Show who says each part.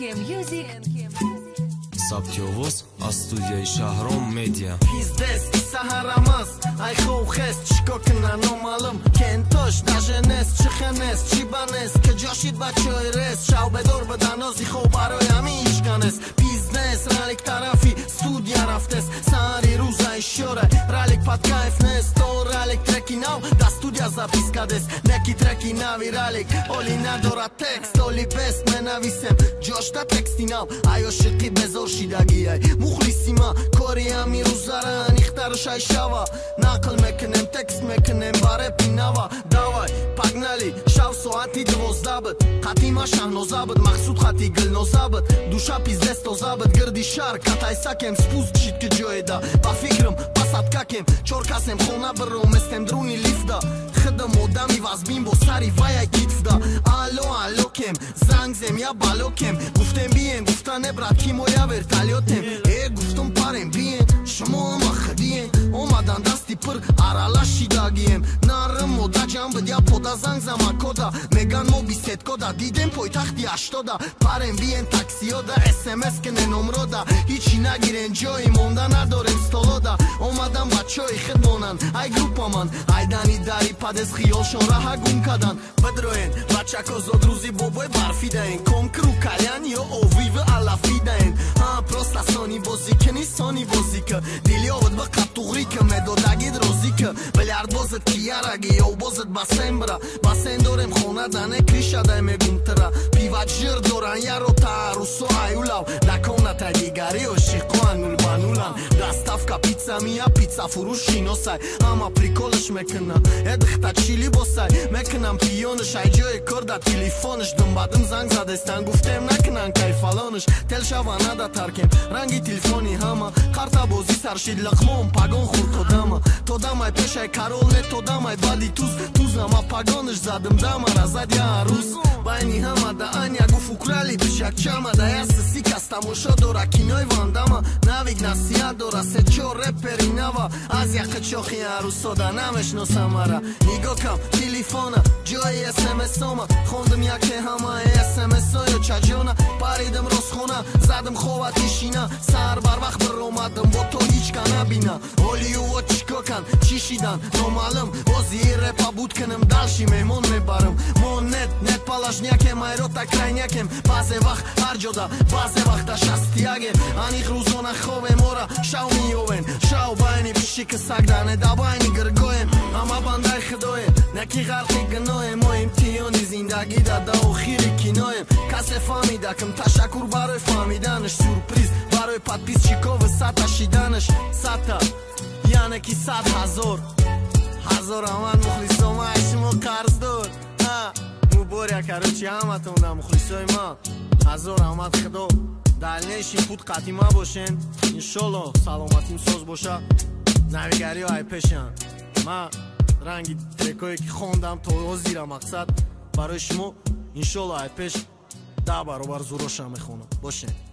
Speaker 1: Sabtyovoz az studiyayi Shahram Media
Speaker 2: Pizdes saharamaz ay خوخس چیکار کنن نامالم کنتاش دژنس چخنس چیبانس که جاشید بچهای رس شاو بدور بدنازی خوب برای همین ایشکنس بیزنس رالیک طرفی استودیا رفتس ساری روزای شوره رالیک پاد کایفنس تو رالیک ترکی ناو دا استودیا запискадес неки треки нави رالیک اولی نداره تکست اولی بست منویسم جاش دا تکستی ناو آیا شقی بزار شیدگی ای مخلیسی ما کاری همی روزارن اختارش ای شوا نقل میکنم تکست میکنم باره پیناوا давай погнали شاو ساعتی 12 بود قطیما شهنوزا بود مقصود خطی گلنوزا بود دوشا پیزدستوزا بود گردی شهر کتای سکم سپوز کشید که جای دا با فکرم پاسد ککم چور کسم خونه برم استم درونی لیف دا خدم و دمی وزبین با سری وای کیتف دا الو کم زنگ زم یا بالو کم گفتم بیین گفتن برات کیمو یا ورتالیوتم گفتم پارم بیین شما ما خدیین اومدن دستی پر аралаши дагием нарм мода ҷам бидя пода занг зама кода меган мо 20 кода дидем пойтахти 80 парем биен таксиода смс кине номрода ҳичи нагирен ҷои монда надорем столода омадам бачаҳои хидмонан ай группаман айдани дари падес хиёлшон раҳа гум кадан бидроен бачако зод рӯзи бобой барфи даен конкру калян ё овивы алафи даен просто сони бозӣ кини сони бозӣ ка дилёват ба қатуғри ка медодагид розӣ ка билярдбозат кияраги ёбозат басен бра басен дорем хона дане кришадай мегумтара пиват жир доран яро таарусо аюлав даконатай дигари ошиқо анулбанулан доставка пицца мия пицца фурӯш шиносай ама приколаш мекуна эдхта чили босай мекунам пиёнаш ай ҷои кор да телефонаш думбадым занг задестан гуфтем накунан кайфалонаш телшава нада таркем ранги телефони ҳама қарта бозӣ саршид лақмон пагон хуртодама то дамай пешай карол не то дамай бади тузнама пагонаш задым дамара зад я рӯз байни ҳама да аня гуф украли бишакчама да яса сикас тамошо дора кинои вандама навик насиҳат дора се чор репери нава аз яқичохи арӯсода намешносамара нигоҳ кам телефона ҷои смсома хондам яке ҳамаи смсоё чаҷона паридам ростхона задам ховати шина сар барвақт биромадам бо то ҳичка набина олиюво чикокан чӣ шидан номаълум бози репа буд кунам далши меҳмон мебарам мо нет палашнякем айрота крайнякем баъзе вақт ҳар ҷода баъзе вақта шастиягем аниқ рӯзона ховем ора шав миёвен шав байни пишики сагдане да байни гиргоем ама бандаи худоем наки ғарқи гуноем мо имтиҳони зиндагӣ да охири киноем касе фаҳмидакам ташаккур барои фаҳмиданаш сюрприз барои подписчиков сата шиданаш сата яъне ки 100,000 ҳаман мухлисома шумо қарздор муборя карочи ҳаматонда мухлисои ма 1000 ҳамат худо дальнейши пут қатима бошен иншолло саломатим соз боша навигариҳо ай пешан ма ранги трекое ки хондам то ҳозира мақсад барои шумо иншолло ай пеш 10 баробар зӯроша мехонам бошен